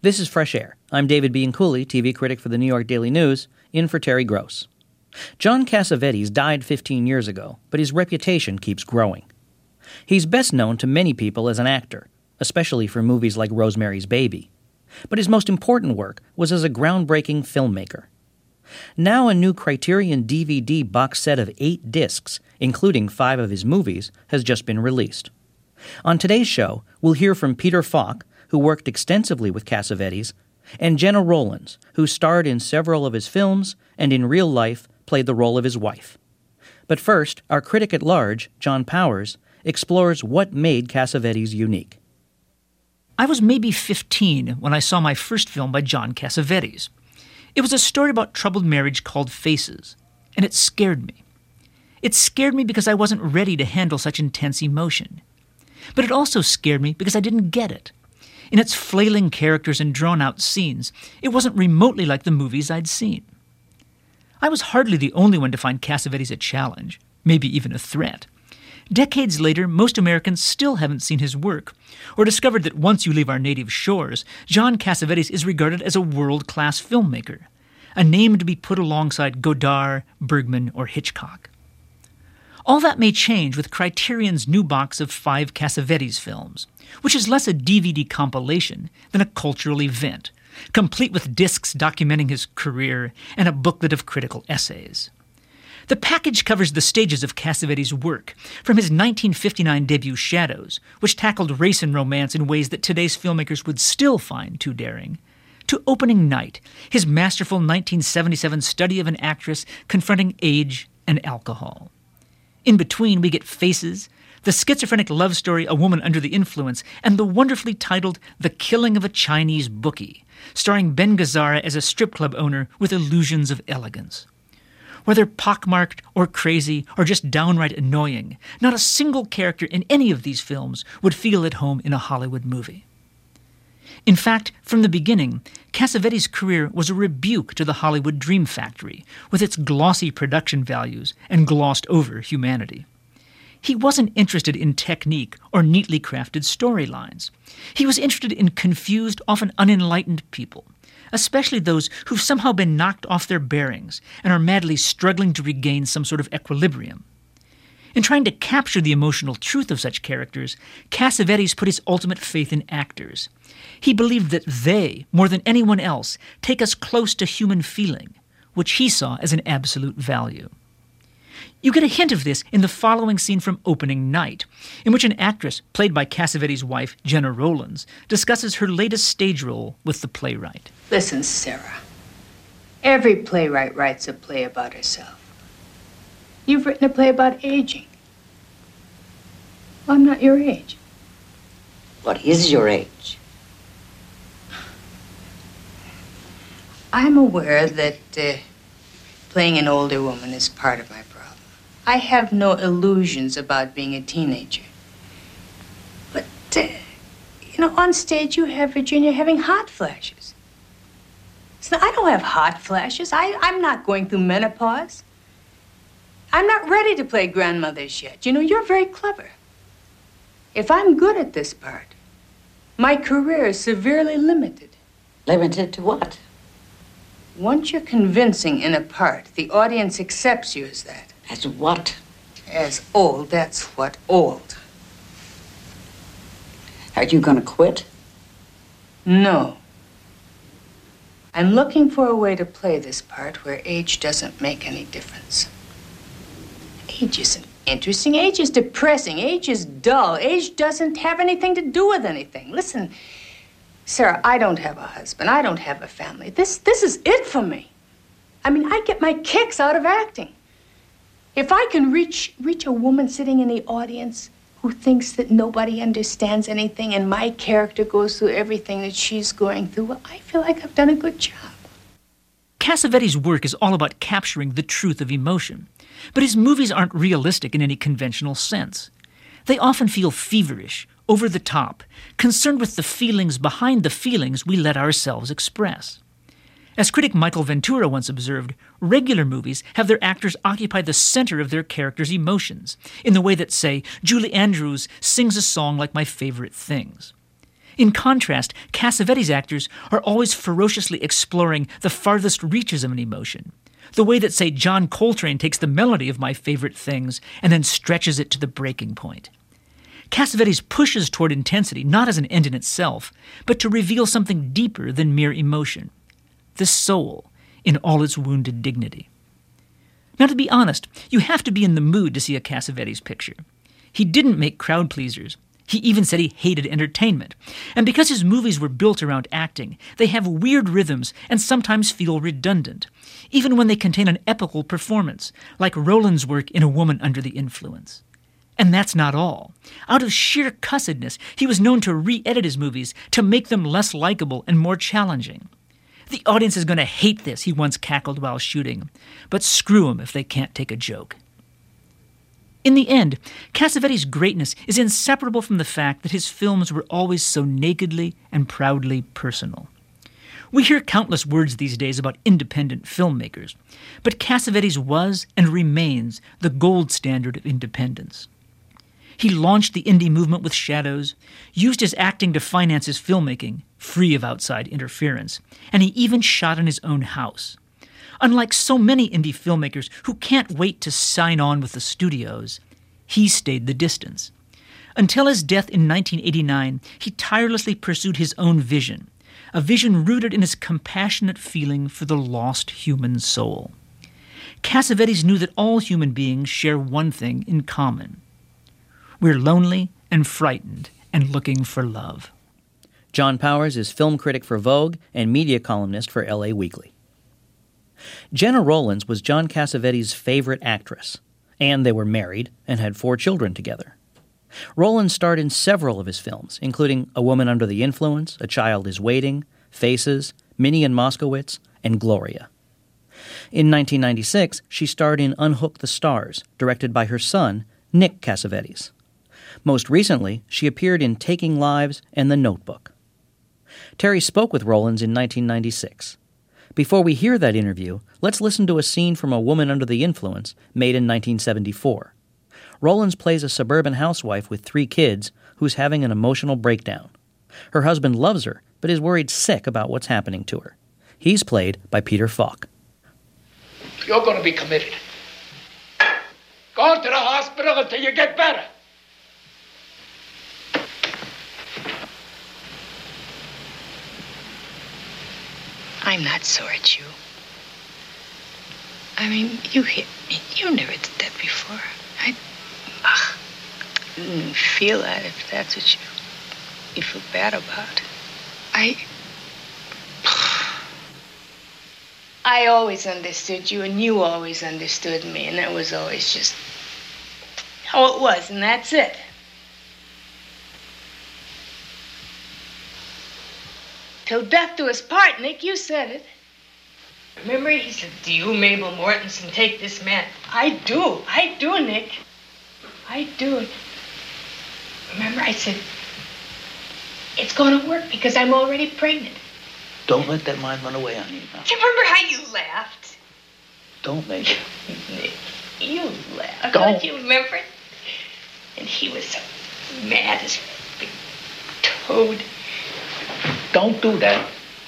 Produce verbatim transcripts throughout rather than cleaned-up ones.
This is Fresh Air. I'm David Bianculli, T V critic for the New York Daily News, in for Terry Gross. John Cassavetes died fifteen years ago, but his reputation keeps growing. He's best known to many people as an actor, especially for movies like Rosemary's Baby. But his most important work was as a groundbreaking filmmaker. Now a new Criterion D V D box set of eight discs, including five of his movies, has just been released. On today's show, we'll hear from Peter Falk, who worked extensively with Cassavetes, and Gena Rowlands, who starred in several of his films and in real life played the role of his wife. But first, our critic at large, John Powers, explores what made Cassavetes unique. I was maybe fifteen when I saw my first film by John Cassavetes. It was a story about troubled marriage called Faces, and it scared me. It scared me because I wasn't ready to handle such intense emotion. But it also scared me because I didn't get it. In its flailing characters and drawn-out scenes, it wasn't remotely like the movies I'd seen. I was hardly the only one to find Cassavetes a challenge, maybe even a threat. Decades later, most Americans still haven't seen his work, or discovered that once you leave our native shores, John Cassavetes is regarded as a world-class filmmaker, a name to be put alongside Godard, Bergman, or Hitchcock. All that may change with Criterion's new box of five Cassavetes films, which is less a D V D compilation than a cultural event, complete with discs documenting his career and a booklet of critical essays. The package covers the stages of Cassavetes' work, from his nineteen fifty-nine debut Shadows, which tackled race and romance in ways that today's filmmakers would still find too daring, to Opening Night, his masterful nineteen seventy-seven study of an actress confronting age and alcohol. In between, we get Faces, the schizophrenic love story A Woman Under the Influence, and the wonderfully titled The Killing of a Chinese Bookie, starring Ben Gazzara as a strip club owner with illusions of elegance. Whether pockmarked or crazy or just downright annoying, not a single character in any of these films would feel at home in a Hollywood movie. In fact, from the beginning, Cassavetes' career was a rebuke to the Hollywood dream factory, with its glossy production values and glossed-over humanity. He wasn't interested in technique or neatly crafted storylines. He was interested in confused, often unenlightened people, especially those who've somehow been knocked off their bearings and are madly struggling to regain some sort of equilibrium. In trying to capture the emotional truth of such characters, Cassavetes put his ultimate faith in actors. He believed that they, more than anyone else, take us close to human feeling, which he saw as an absolute value. You get a hint of this in the following scene from Opening Night, in which an actress, played by Cassavetes' wife, Gena Rowlands, discusses her latest stage role with the playwright. Listen, Sarah. Every playwright writes a play about herself. You've written a play about aging. Well, I'm not your age. What is your age? I'm aware that uh, playing an older woman is part of my problem. I have no illusions about being a teenager. But, uh, you know, on stage you have Virginia having hot flashes. So I don't have hot flashes. I, I'm not going through menopause. I'm not ready to play grandmothers yet. You know, you're very clever. If I'm good at this part, my career is severely limited. Limited to what? Once you're convincing in a part, the audience accepts you as that. As what? As old, that's what old. Are you gonna quit? No. I'm looking for a way to play this part where age doesn't make any difference. Age isn't interesting. Age is depressing. Age is dull. Age doesn't have anything to do with anything. Listen, Sarah, I don't have a husband. I don't have a family. This, this is it for me. I mean, I get my kicks out of acting. If I can reach, reach a woman sitting in the audience who thinks that nobody understands anything and my character goes through everything that she's going through, well, I feel like I've done a good job. Cassavetes' work is all about capturing the truth of emotion, but his movies aren't realistic in any conventional sense. They often feel feverish, over the top, concerned with the feelings behind the feelings we let ourselves express. As critic Michael Ventura once observed, regular movies have their actors occupy the center of their characters' emotions, in the way that, say, Julie Andrews sings a song like My Favorite Things. In contrast, Cassavetes' actors are always ferociously exploring the farthest reaches of an emotion, the way that, say, John Coltrane takes the melody of My Favorite Things and then stretches it to the breaking point. Cassavetes pushes toward intensity not as an end in itself, but to reveal something deeper than mere emotion, the soul in all its wounded dignity. Now, to be honest, you have to be in the mood to see a Cassavetes picture. He didn't make crowd pleasers. He even said he hated entertainment. And because his movies were built around acting, they have weird rhythms and sometimes feel redundant, even when they contain an epical performance, like Roland's work in A Woman Under the Influence. And that's not all. Out of sheer cussedness, he was known to re-edit his movies to make them less likable and more challenging. The audience is going to hate this, he once cackled while shooting, but screw 'em if they can't take a joke. In the end, Cassavetes' greatness is inseparable from the fact that his films were always so nakedly and proudly personal. We hear countless words these days about independent filmmakers, but Cassavetes was and remains the gold standard of independence. He launched the indie movement with Shadows, used his acting to finance his filmmaking, free of outside interference, and he even shot in his own house. Unlike so many indie filmmakers who can't wait to sign on with the studios, he stayed the distance. Until his death in nineteen eighty-nine, he tirelessly pursued his own vision, a vision rooted in his compassionate feeling for the lost human soul. Cassavetes knew that all human beings share one thing in common. We're lonely and frightened and looking for love. John Powers is film critic for Vogue and media columnist for L A Weekly. Gena Rowlands was John Cassavetes' favorite actress, and they were married and had four children together. Rowlands starred in several of his films, including A Woman Under the Influence, A Child is Waiting, Faces, Minnie and Moskowitz, and Gloria. In nineteen ninety-six, she starred in Unhook the Stars, directed by her son, Nick Cassavetes. Most recently, she appeared in Taking Lives and The Notebook. Terry spoke with Rowlands in nineteen ninety-six. Before we hear that interview, let's listen to a scene from A Woman Under the Influence, made in nineteen seventy-four. Rowlands plays a suburban housewife with three kids who's having an emotional breakdown. Her husband loves her, but is worried sick about what's happening to her. He's played by Peter Falk. You're going to be committed. Go to the hospital until you get better. I'm not sore at you. I mean, you hit me. You never did that before. I, ugh, didn't feel that if that's what you, you feel bad about. I, I always understood you, and you always understood me, and that was always just how it was, and that's it. Till death do us part, Nick, you said it. Remember, he said, do you, Mabel Mortensen, take this man? I do, I do, Nick. I do it. Remember, I said, it's gonna work because I'm already pregnant. Don't let that mind run away on you now. Do you remember how you laughed? Don't make it. Nick, you laughed. Don't. Don't you remember? And he was so mad as a big toad. Don't do that.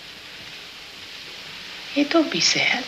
Hey, don't be sad.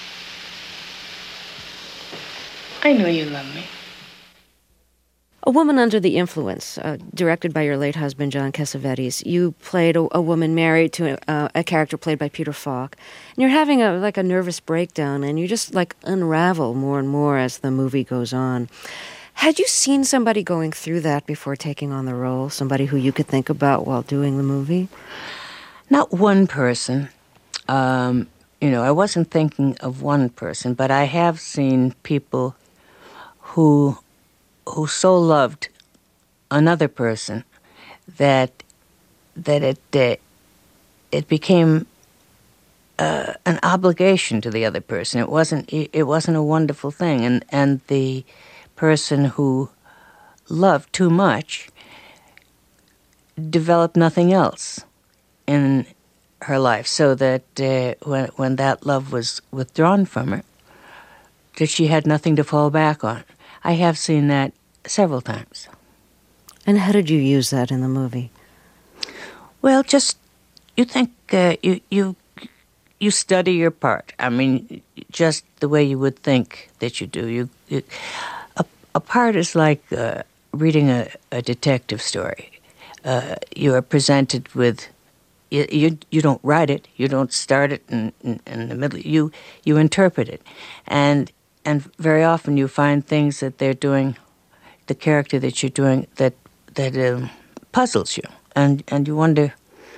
I know you love me. A Woman Under the Influence, uh, directed by your late husband, John Cassavetes. You played a, a woman married to a, a character played by Peter Falk. And you're having a like a nervous breakdown, and you just like unravel more and more as the movie goes on. Had you seen somebody going through that before taking on the role? Somebody who you could think about while doing the movie? Not one person. Um, you know, I wasn't thinking of one person, but I have seen people who who so loved another person that that it uh, it became uh, an obligation to the other person. It wasn't it wasn't a wonderful thing, and and the person who loved too much developed nothing else in her life, so that uh, when when that love was withdrawn from her, that she had nothing to fall back on. I have seen that several times. And how did you use that in the movie? Well, just you think uh, you you you study your part. I mean, just the way you would think that you do. You, you a, a part is like uh, reading a, a detective story. Uh, you are presented with. You, you you don't write it. You don't start it in, in, in the middle. You you interpret it, and and very often you find things that they're doing, the character that you're doing that that um, puzzles you, and and you wonder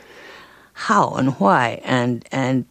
how and why, and and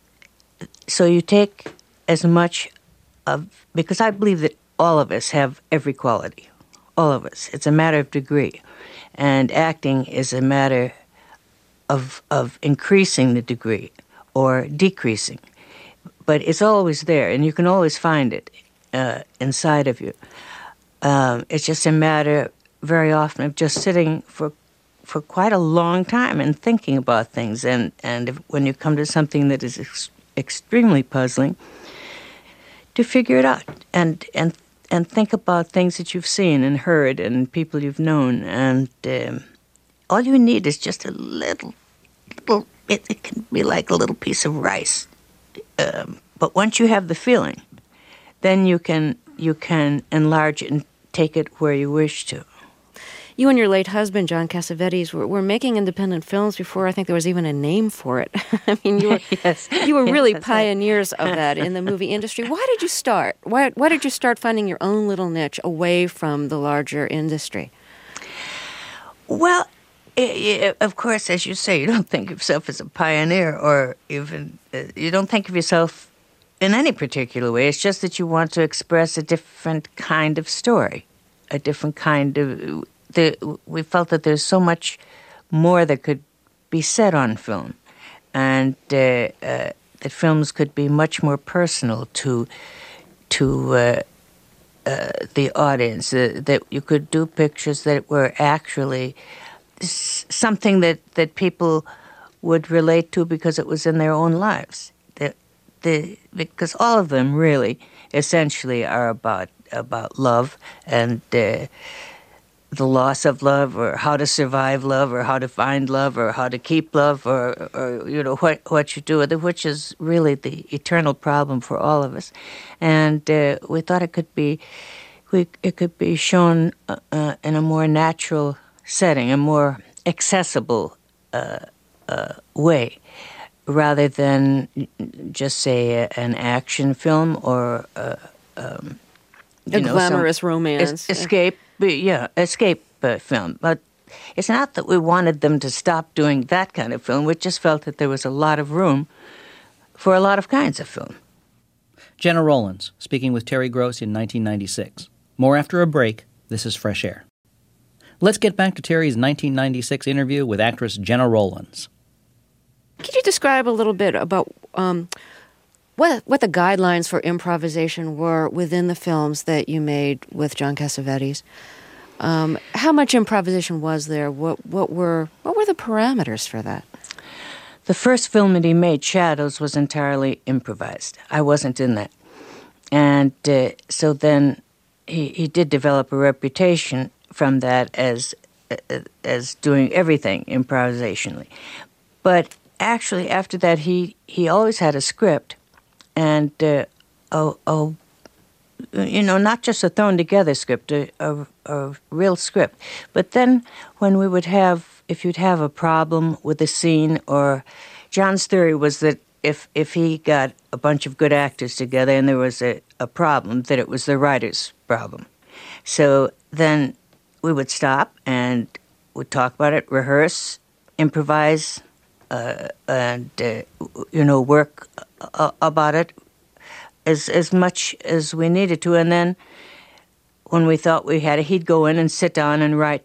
so you take as much of, because I believe that all of us have every quality, all of us. It's a matter of degree, and acting is a matter of of increasing the degree or decreasing, but it's always there, and you can always find it uh, inside of you. Um, it's just a matter very often of just sitting for for quite a long time and thinking about things, and and if, when you come to something that is ex- extremely puzzling, to figure it out and and and think about things that you've seen and heard and people you've known, and um, all you need is just a little, little. It, it can be like a little piece of rice, um, but once you have the feeling, then you can you can enlarge it and take it where you wish to. You and your late husband, John Cassavetes, were, were making independent films before I think there was even a name for it. I mean, you were yes. you were yes, really right. pioneers of that in the movie industry. Why did you start? Why why did you start finding your own little niche away from the larger industry? Well, i- i- of course, as you say, you don't think of yourself as a pioneer, or even uh, you don't think of yourself in any particular way. It's just that you want to express a different kind of story, a different kind of. The, we felt that there's so much more that could be said on film, and uh, uh, that films could be much more personal to to uh, uh, the audience. Uh, that you could do pictures that were actually s- something that, that people would relate to because it was in their own lives. The, the, because all of them really, essentially, are about about love and. Uh, the loss of love, or how to survive love, or how to find love, or how to keep love, or, or you know, what what you do with it, which is really the eternal problem for all of us. And uh, we thought it could be, we it could be shown uh, uh, in a more natural setting, a more accessible uh, uh, way, rather than just say a, an action film or uh, um, a know, glamorous some romance, es- escape. Yeah, escape uh, film. But it's not that we wanted them to stop doing that kind of film. We just felt that there was a lot of room for a lot of kinds of film. Gena Rowlands, speaking with Terry Gross in nineteen ninety-six. More after a break. This is Fresh Air. Let's get back to Terry's nineteen ninety-six interview with actress Gena Rowlands. Could you describe a little bit about um, what what the guidelines for improvisation were within the films that you made with John Cassavetes? Um, how much improvisation was there? What what were what were the parameters for that? The first film that he made, Shadows, was entirely improvised. I wasn't in that, and uh, so then he he did develop a reputation from that as uh, as doing everything improvisationally. But actually, after that, he he always had a script. And, uh, oh, oh, you know, not just a thrown-together script, a, a, a real script. But then when we would have, if you'd have a problem with a scene, or John's theory was that if if he got a bunch of good actors together and there was a, a problem, that it was the writer's problem. So then we would stop and we'd talk about it, rehearse, improvise, uh, and, uh, you know, work uh, about it as as much as we needed to. And then when we thought we had it, he'd go in and sit down and write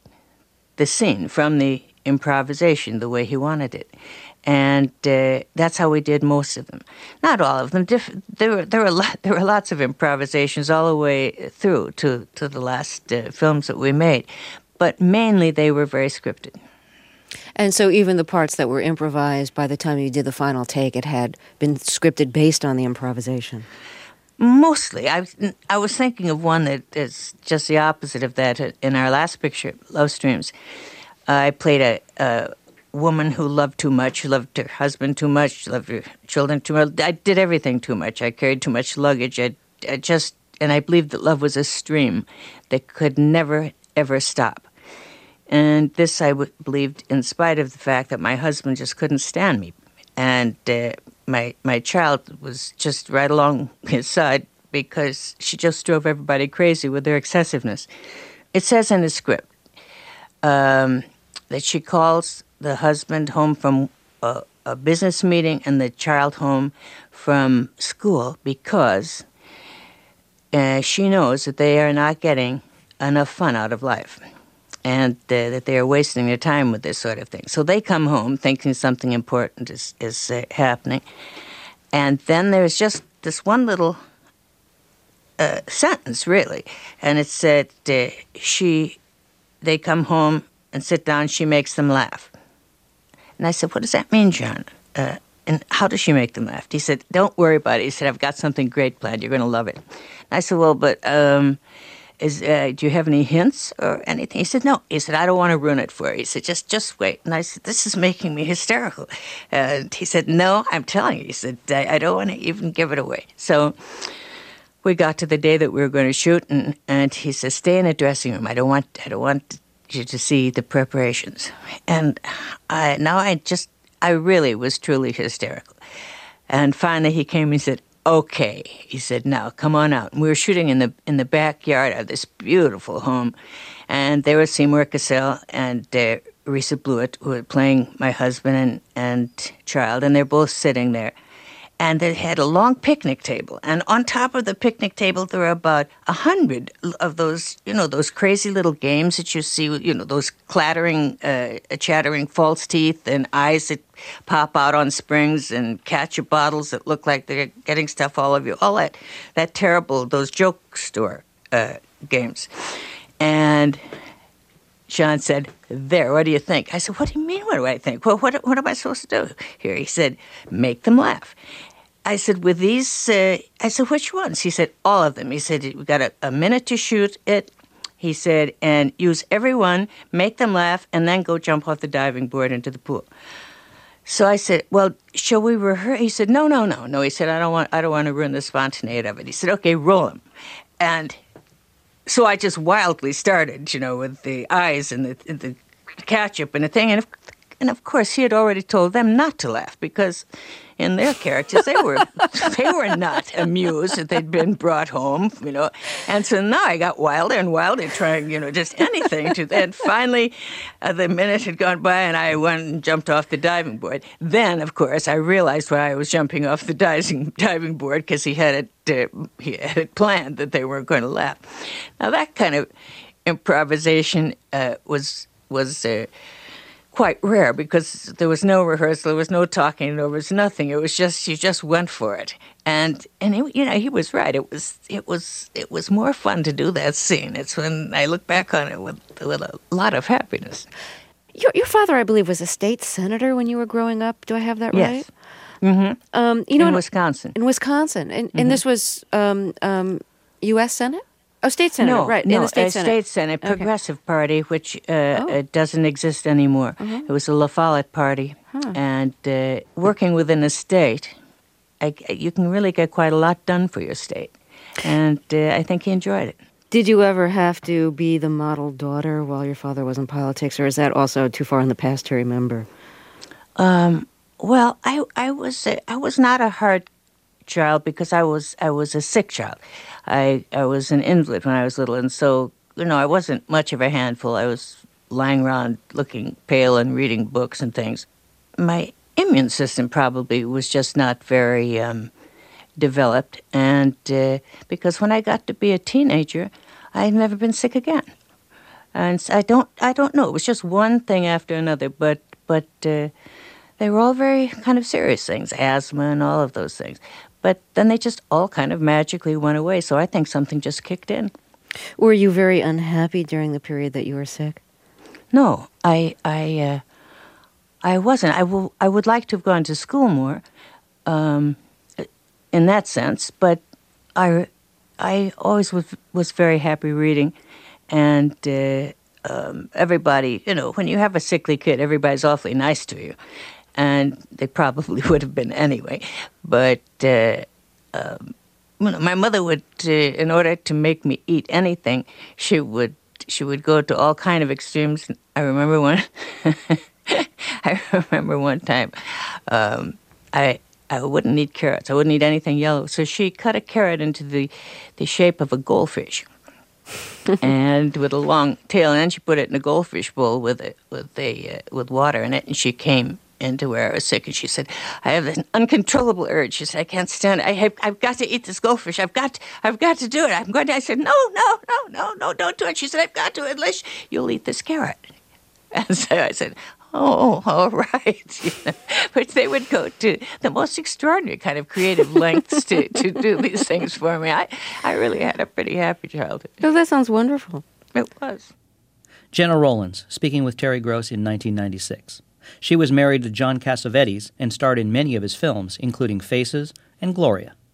the scene from the improvisation the way he wanted it. And uh, that's how we did most of them. Not all of them. Diff- there were there were lot, there were lots of improvisations all the way through to to the last uh, films that we made, but mainly they were very scripted. And so even the parts that were improvised, by the time you did the final take, it had been scripted based on the improvisation. Mostly. I, I was thinking of one that is just the opposite of that. In our last picture, Love Streams, I played a, a woman who loved too much, who loved her husband too much, loved her children too much. I did everything too much. I carried too much luggage. I, I just, and I believed that love was a stream that could never, ever stop. And this I w- believed in spite of the fact that my husband just couldn't stand me. And uh, my my child was just right along his side because she just drove everybody crazy with her excessiveness. It says in the script um, that she calls the husband home from a, a business meeting and the child home from school because uh, she knows that they are not getting enough fun out of life and uh, that they are wasting their time with this sort of thing. So they come home thinking something important is, is uh, happening. And then there's just this one little uh, sentence, really. And it said uh, she, they come home and sit down, she makes them laugh. And I said, what does that mean, John? Uh, and how does she make them laugh? He said, don't worry about it. He said, I've got something great planned. You're going to love it. And I said, well, but... Um, Is uh, do you have any hints or anything? He said, no. He said, I don't want to ruin it for you. He said, just just wait. And I said, this is making me hysterical. And he said, no, I'm telling you. He said, I, I don't want to even give it away. So we got to the day that we were going to shoot, and, and he said, stay in the dressing room. I don't want I don't want you to see the preparations. And I, now I just, I really was truly hysterical. And finally he came and said, okay, he said, now come on out. And we were shooting in the in the backyard of this beautiful home, and there was Seymour Cassell and uh, Risa Blewett, who were playing my husband and, and child, and they're both sitting there. And they had a long picnic table, and on top of the picnic table there were about a hundred of those, you know, those crazy little games that you see, you know, those clattering, uh, chattering false teeth and eyes that pop out on springs and catch bottles that look like they're getting stuff all over you. All that, that terrible, those joke store uh, games. And John said, there, what do you think? I said, what do you mean, what do I think? Well, what, what am I supposed to do here? He said, make them laugh. I said, with these, uh, I said, which ones? He said, all of them. He said, we've got a, a minute to shoot it. He said, and use every one, make them laugh, and then go jump off the diving board into the pool. So I said, well, shall we rehearse? He said, no, no, no, no. He said, I don't want, I don't want to ruin the spontaneity of it. He said, okay, roll them. And so I just wildly started, you know, with the eyes and the, the ketchup and the thing. And of, and of course, he had already told them not to laugh because in their characters, they were they were not amused that they'd been brought home, you know. And so now I got wilder and wilder trying, you know, just anything to that. Finally, uh, the minute had gone by and I went and jumped off the diving board. Then, of course, I realized why I was jumping off the diving, diving board because he had it uh, he had it planned that they weren't going to laugh. Now, that kind of improvisation uh, was was uh, quite rare because there was no rehearsal, there was no talking, there was nothing. It was just you just went for it, and and it, you know he was right. It was it was it was more fun to do that scene. It's when I look back on it with with a lot of happiness. Your your father, I believe, was a state senator when you were growing up. Do I have that yes. right? Mm-hmm. Um, you know, in in Wisconsin. In Wisconsin, and Mm-hmm. and this was um, um, U S Senate. Oh, state senator, no, right? No, in the state uh, senate. state senate, Okay. Progressive Party, which uh, Oh. uh, doesn't exist anymore. Uh-huh. It was the La Follette Party, Huh. and uh, working within a state, I, you can really get quite a lot done for your state, and uh, I think he enjoyed it. Did you ever have to be the model daughter while your father was in politics, or is that also too far in the past to remember? Um, well, I I was uh, I was not a hard child because I was I was a sick child. I I was an invalid when I was little, and so you know I wasn't much of a handful. I was lying around looking pale and reading books and things. My immune system probably was just not very um, developed, and uh, because when I got to be a teenager, I had never been sick again. And so I don't I don't know. It was just one thing after another, but but. Uh, They were all very kind of serious things, asthma and all of those things. But then they just all kind of magically went away, so I think something just kicked in. Were you very unhappy during the period that you were sick? No, I I, uh, I wasn't. I, will, I would like to have gone to school more um, in that sense, but I, I always was, was very happy reading, and uh, um, everybody, you know, when you have a sickly kid, everybody's awfully nice to you. And they probably would have been anyway. But uh, um, you know, my mother would, uh, in order to make me eat anything, she would she would go to all kind of extremes. I remember one. I remember one time, um, I I wouldn't eat carrots. I wouldn't eat anything yellow. So she cut a carrot into the the shape of a goldfish, and with a long tail. And then she put it in a goldfish bowl with a, with a uh, with water in it. And she came into where I was sick, and she said, "I have an uncontrollable urge." She said, "I can't stand it. I have I've got to eat this goldfish. I've got I've got to do it. I'm going to." I said, "No, no, no, no, no, don't do it." She said, "I've got to unless you'll eat this carrot." And so I said, "Oh, all right." You know, but they would go to the most extraordinary kind of creative lengths to, to do these things for me. I, I really had a pretty happy childhood. Oh, that sounds wonderful. It was. Gena Rowlands, speaking with Terry Gross in nineteen ninety-six. She was married to John Cassavetes and starred in many of his films, including Faces and Gloria.